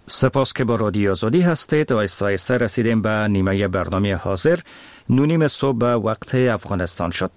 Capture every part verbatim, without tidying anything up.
سپاس که با رادیو آزادی هستید. آیسته آیسته رسیدیم به نیمه برنامه حاضر. نونیم صبح به وقت افغانستان شد.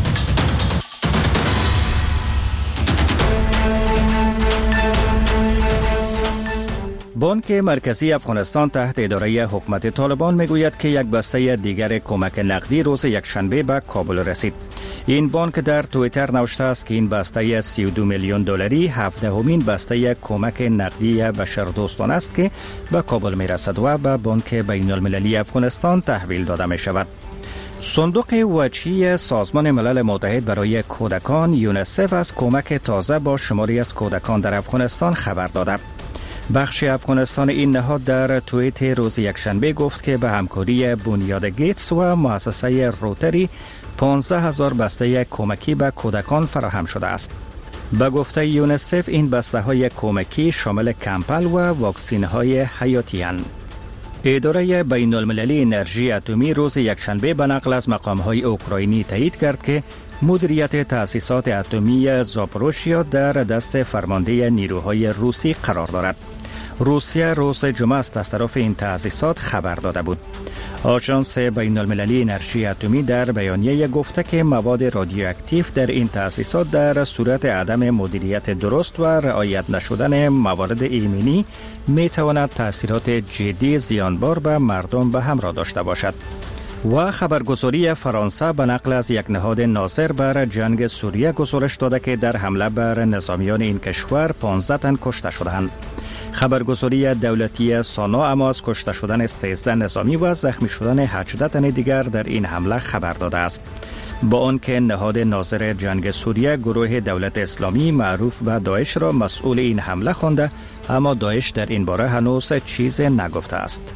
بانک مرکزی افغانستان تحت اداره حکومت طالبان میگوید که یک بسته دیگر کمک نقدی روز یکشنبه به کابل رسید. این بانک در توییتر نوشته است که این بسته سی و دو میلیون دلاری هفدهمین بسته کمک نقدی بشردوستانه است که به کابل میرسد و به بانک بین المللی افغانستان تحویل داده می شود. صندوق وجهی سازمان ملل متحد برای کودکان یونیسف از کمک تازه با شماری از کودکان در افغانستان خبر داده. بخش افغانستان این نهاد در توییت روز یکشنبه گفت که به همکاری بنیاد گیتس و مؤسسه روتری پانزده هزار بسته کمکی به کودکان فراهم شده است. به گفته یونیسف این بسته های کمکی شامل کمپل و واکسین های حیاتی هستند. اداره بین المللی انرژی اتمی روز یکشنبه به نقل از مقام های اوکراینی تایید کرد که مدیریت تأسیسات اتمی زاپوروژیا در دست فرمانده نیروهای روسی قرار دارد. روسیه روز جمعه از تصرف این تأسیسات خبر داده بود. آژانس بین المللی انرژی اتمی در بیانیه گفته که مواد رادیواکتیو در این تأسیسات در صورت عدم مدیریت درست و رعایت نشدن موارد ایمنی می تواند تأثیرات جدی زیانبار به مردم به همراه داشته باشد. و خبرگزاری فرانسه به نقل از یک نهاد ناظر بر جنگ سوریه گزارش داده که در حمله بر نظامیان این کشور پانزده تن کشته شدند. خبرگزاری دولتی سانا اما از کشته شدن سیزده نظامی و زخمی شدن هجده تن دیگر در این حمله خبر داده است. با آنکه نهاد ناظر جنگ سوریه گروه دولت اسلامی معروف به داعش را مسئول این حمله خوانده، اما داعش در این باره هنوز چیز نگفته است.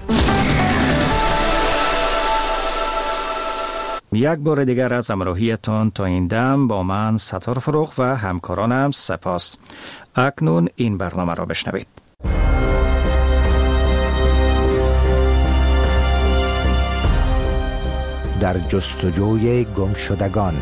یک بار دیگر از همراهیتان تا این دم با من ستار فروغ و همکارانم سپاس. اکنون این برنامه را بشنوید. در جستجوی گمشدگان.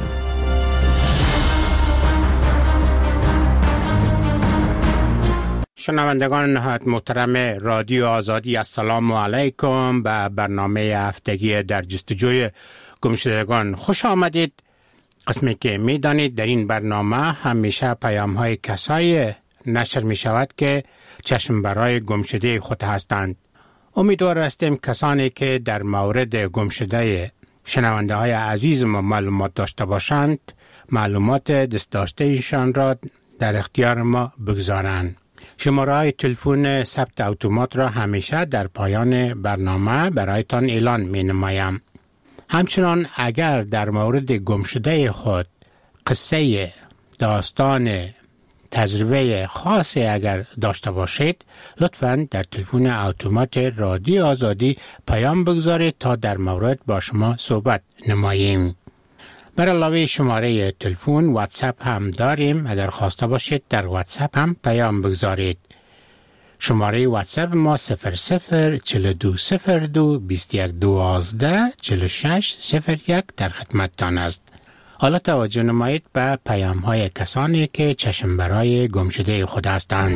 شنوندگان نهایت محترم رادیو آزادی، السلام علیکم. به برنامه هفتگی در جستجوی گمشدگان خوش آمدید. قسمی که می دانید در این برنامه همیشه پیام های کسایی نشر می شود که چشم برای گمشده خود هستند. امیدوار هستیم کسانی که در مورد گمشده شنونده های عزیز ما معلومات داشته باشند معلومات دست داشته ایشان را در اختیار ما بگذارند. شماره های تلفن ثبت اتومات را همیشه در پایان برنامه برایتان اعلان می نمایم. همچنان اگر در مورد گمشده خود قصه، داستان، تجربه خاصی اگر داشته باشید لطفاً در تلفن اتومات رادیو آزادی پیام بگذارید تا در مورد با شما صحبت نماییم. بر علاوه شماره تلفن واتساپ هم داریم. اگر خواسته باشید در واتساپ هم پیام بگذارید. شماره واتساپ ما صفر صفر چهل و دو صفر دو بیست و یک دوازده چهل و شش صفر یک در خدمتتان است. حالا توجه نمایید به پیام های کسانی که چشم برای گمشده خود هستند.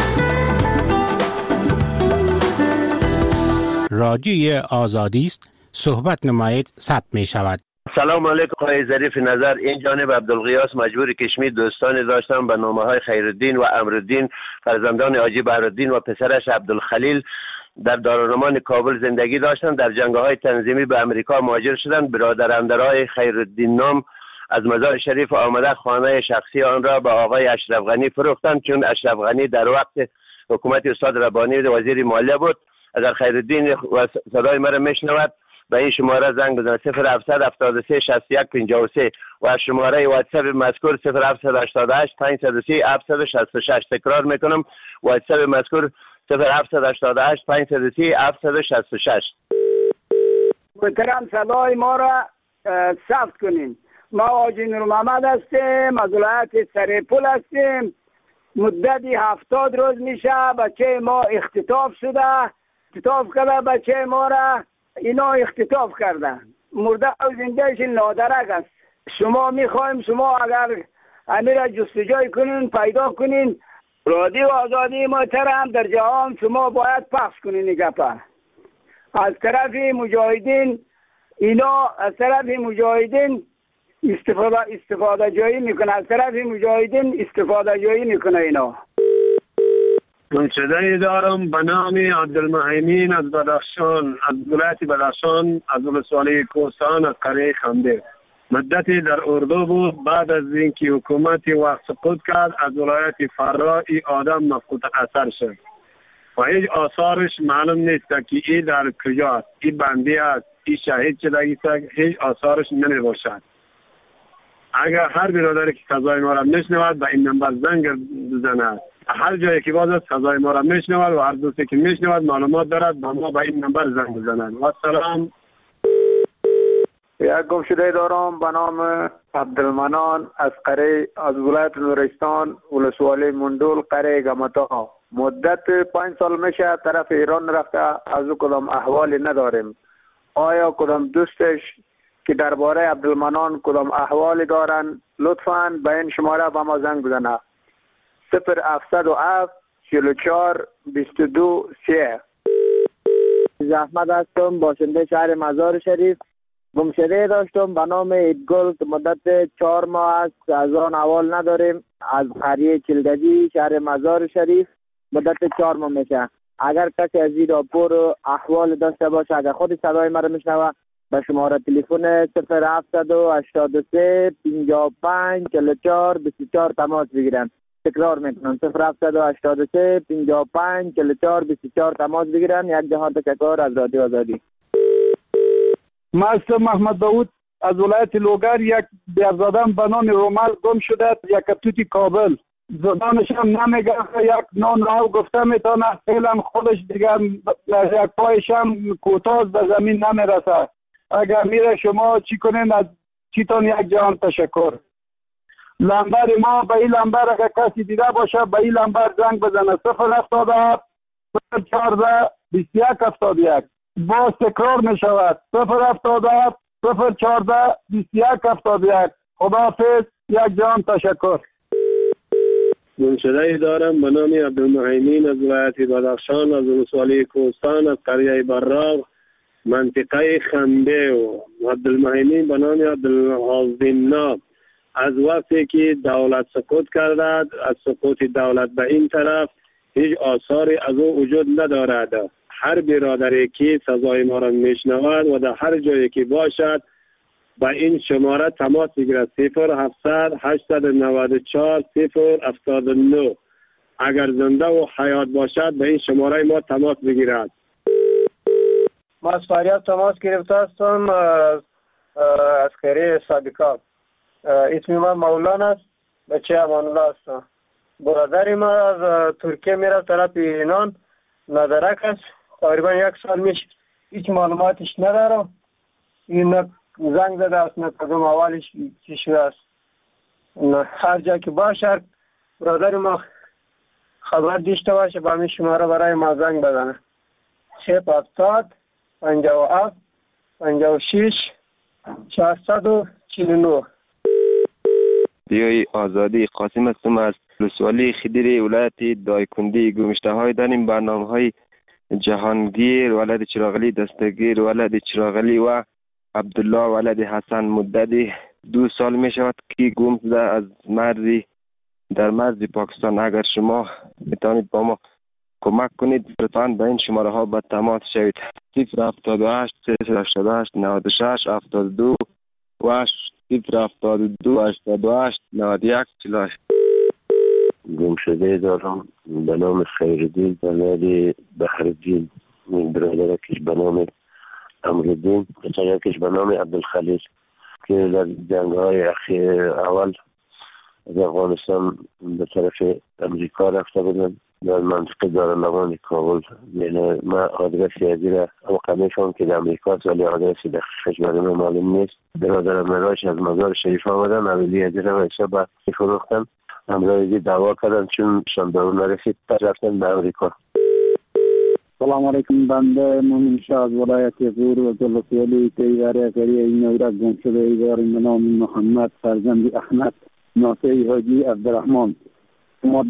رادیوی آزادی است. صحبت نمایید ثبت می شود. سلام علیکم آقای ظریف نظر. این جانب عبدالغیاث مجبور کشمیر دوستانی داشتم به نامه های خیرالدین و امرالدین، فرزندان حاجی بهرالدین و پسرش عبدالخلیل در دارالمان کابل زندگی داشتند. در جنگ‌های تنظیمی به امریکا مهاجر شدند. برادرندرای خیرالدین نام از مزار شریف آمده خانه شخصی آن را به آقای اشرف غنی فروختند، چون اشرف غنی در وقت حکومت استاد ربانی وزیر مالیه بود. اگر خیرالدین و صدای مرا میشنود به این شماره زنگ بزنید صفر هفتصد هفتاد و سه شصت و یک پنجاه و سه و شماره واتساپ مذکور صفر هفتصد هشتاد و هشت پانصد و سی هفتصد و شصت و شش. تکرار میکنم واتساپ مذکور صفر هفتصد هشتاد و هشت پانصد و سی هفتصد و شصت و شش. محترم صدای ما را ثبت کنین. ما حاجی نور محمد هستیم، از ولایت سرپل هستیم. مدتی هفتاد روز میشه بچه ما اختطاف شده، اختطاف کرده بچه ما را، اینا اختطاف کردن، مرده و زندهش نادرک است. شما میخوایم شما اگر امیر جستجوی کنین پیدا کنین رادیو آزادی محترم در جهان شما باید پخش کنین این گپه. از طرف مجاهدین اینا از طرف مجاهدین استفاده استفاده جایی میکنه، از طرف مجاهدین استفاده جایی میکنه اینا. منشده دارم به نام عبدالمهیمین از بدخشان، از ولایت بدخشان، از ولسوالی کوهستان، از قریه خنده. مدتی در اردو بود. بعد از اینکه حکومت وقت سقوط کرد از ولایت فرا این آدم مفقود اثر شد و هیچ آثارش معلوم نیست که این در کجا است، این بندی است، این شهید شده است، هیچ آثارش نمی باشد. اگر هر برادری که صدای ما را میشنود به این نمبر زنگ بزند، هر جایی که باز صدای ما را میشنود و هر دوستی که میشنود معلومات دارد با ما به این نمبر زنگ بزنند. و سلام. یک گمشده دارم به نام عبدالمنان از قره از ولایت نورستان، ولسوالی مندول، قره گمتا. مدت پنج سال میشه طرف ایران رفته، از او کدام احوالی نداریم. آیا کدام دوستش که درباره عبدالمنان کدام احوالی دارن لطفاً به این شماره به ما زنگ بزنه. صفر هفتصد و هفت چهل و چهار بیست و دو سه. احمد هستم، باشنده شهر مزار شریف. گمشده داشتم به نام ایدگل که مدت چهار ماه است از آن احوال نداریم. از قریه چلگجی شهر مزار شریف مدت چهار ماه میشه. اگر کسی از این راپور احوال داشته باشه، اگر خود صدای مرا میشنوه، به شماره تلفن صفر هفتصد و هشتاد و سه پنجاه و پنج چهل و چهار بیست و چهار تماس بگیرن. تکرار میکنم صفر هفتصد و هشتاد و سه پنجاه و پنج چهل و چهار بیست و چهار تماس بگیرن. یک جهان تشکر از رادیو آزادی. من محمد داود از ولایت لوگر. یک بیارزادم به نام رومال گم شده، یک کپتوتی کابل. زبانش هم نمیگه، یک نان راو گفته میتونه، فعلا خودش دیگر یک پایش هم کوتاه به زمین نمیرسه. اگر میره شما چی کنین؟ از چیتون یک جهان تشکر. لمبر ما به این لمبر اگر کسی دیده باشه به این لمبر زنگ بزنه. صفر هفتاد هفت صفر چهارده بیست و یک هفتاد و یک. باز تکرار می شود صفر هفتاد هفت صفر چهارده بیست و یک هفتاد و یک. خداحافظ، یک جهان تشکر. منشده دارم به نام عبدالمهیمین از ولایت بدخشان، از ولسوالی کوهستان، از قریه براغ، منطقه خنده. و عبدالمهیمین به نام عبدالحازدینا. از وقتی که دولت سقوط کرده، از سقوط دولت به این طرف هیچ آثاری از او وجود ندارد. هر برادری که صدای ما را میشنود و در هر جایی که باشد با این شماره تماس بگیرد. صفر هفتصد هشتصد و نود و چهار صفر هفتاد و نه. اگر زنده و حیات باشد به این شماره ما تماس بگیرد. ما از فریاد تماس گرفته هستم از قریه صادقات. اسم من مولانا است، بچه امان الله هستم. برادری ما از ترکیه میره طرف ایران، ندرک است. تقریبا یک سال میشه، هیچ معلوماتش ندارم. این زنگ زده است، نه کدوم اولش چی شده است. هر جا که باشه برادر ما خبر داشته باشه با همین شماره برای ما زنگ بزنه. صفر هفتاد پنجاه و هفت پنجاه و شش چهارصد و چهل و نه. دیوی آزادی قاسم هستم از ولسوالی خدیری ولایت دایکندی. گمشته های داریم برنامه های جهانگیر ولد چراغلی، دستگیر ولد چراغلی و عبدالله ولد حسن. مدتی دو سال می شود که گم شده از مرزی در مرز پاکستان. اگر شما میتونید با ما کمک کنید لطفاً به این شماره ها به تماس شوید. صفر هفتاد و هشت صفر هشتاد و هشت نود و شش هفتاد و دو و صفر هفتاد و دو هشتاد و هشت نود و یک چهل و هشت. گمشده دارم به نام خیردین بنادی بحردین. برادرکش به نام امردین، پسرکش به نام عبدالخلیل که در جنگ های اول از افغانستان به طرف امریکا رفته بودن در منطقه دارالمان کابل. یعنی من آدرس یادی را اوقع میفهم که در امریکا است ولی آدرس دقیقش برای من معلوم نیست. برادر مراش از مزار شریف آمدن، اولی یادی را ویسا با فروختن. امرایزی دعوا کردن چون شاندارو نرسید پر رفتن به امریکا. سلام علیکم. بنده مومن شاه از ولایت غور و ولسوالی تیواره قریه نورک گم شده ایوار به نام محمد فرزند احمد ناصری حاجی عبدالرحمن.